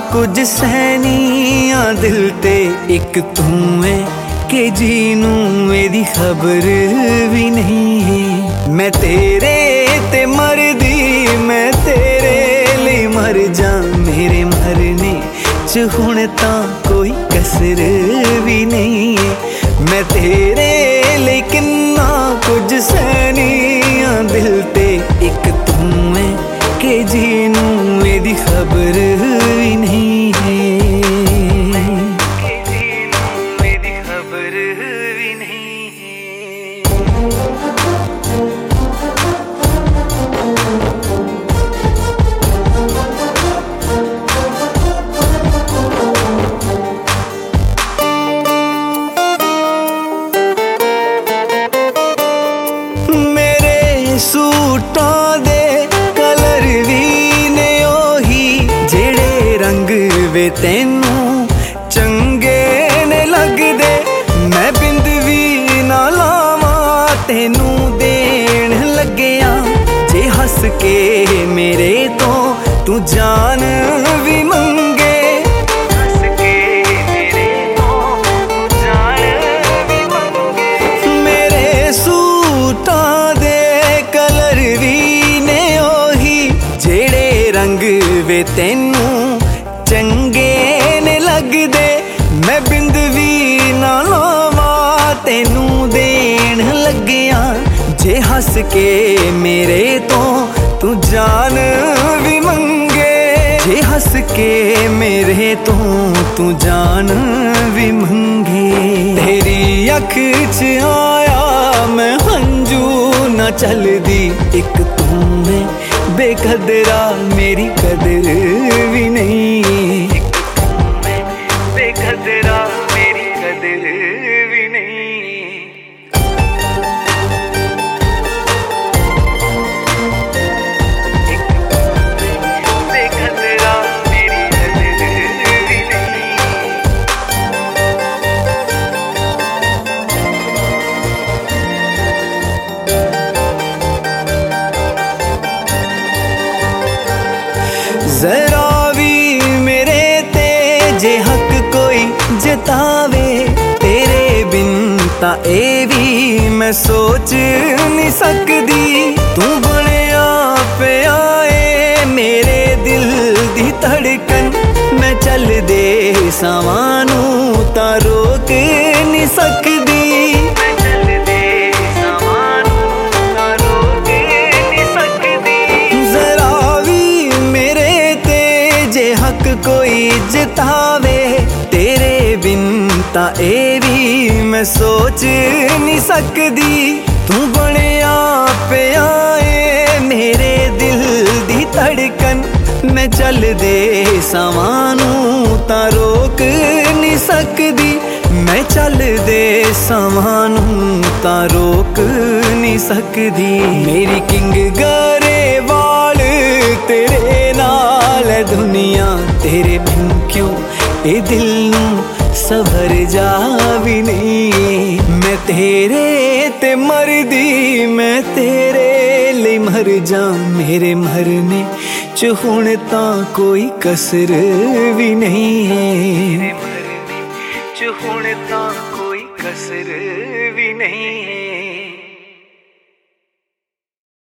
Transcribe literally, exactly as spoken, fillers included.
कुछ सहनिया दिल ते एक तू है कि जीनू मेरी खबर भी नहीं है। मैं तेरे ते मर दी, मैं तेरे लिए मर जा, मेरे मरने च हुण तां कोई कसर भी नहीं है। मैं तेरे लिए किन्ना कुछ सहनिया दिल ते एक तू है कि जीनू मेरी खबर भी नहीं है। सूटां दे कलर भी ने ओही जेड़े रंग वे तैनू चंगे ने लगदे। मैं बिंद भी ना लावां तैनू देण लग्गिया, जे हस के मेरे तो तू जान भी मंगे। हस के मेरे तो तू जान भी मंगे। मेरे सूटां रंग वे तैनू चंगे ने लगदे। मैं बिंद भी ना लावां तैनू देण लग्गिया, जे हस के मेरे तो तू जान भी मंगे। जे हस के मेरे तो तू जान भी मंगे। तेरी अख च आया मैं हंजू ना चलदी, एक तू है बेकदरा मेरी कदर भी नहीं। एक तू है बेकदरा मेरी कदर भी नहीं। जरा भी मेरे ते जे हक कोई जतावे, तेरे बिन तां ए भी मैं सोच नहीं सकदी। तू बनया पिया ए मेरे दिल दी धड़कन, मैं चल दे सावानू तां रोक नहीं सकदी। हक कोई जितावे, तेरे बिन तां ए भी मैं सोच नहीं सकदी। तू बनया पिया ए मेरे दिल दी धड़कन, मैं चल दे सावानू तां रोक नहीं सकदी। मैं चल दे सावानू तां रोक नहीं सकदी। मेरी किंग गरेवाल तेरे नाल दुनिया, तेरे बिन क्यों ए दिल नू सवर जा भी नहीं। मैं तेरे ते मर दी, मैं तेरे लिए मर जा, मेरे मरने च हुण तां कोई कसर भी नहीं है। मेरे मरने च हुण तां कोई कसर भी नहीं।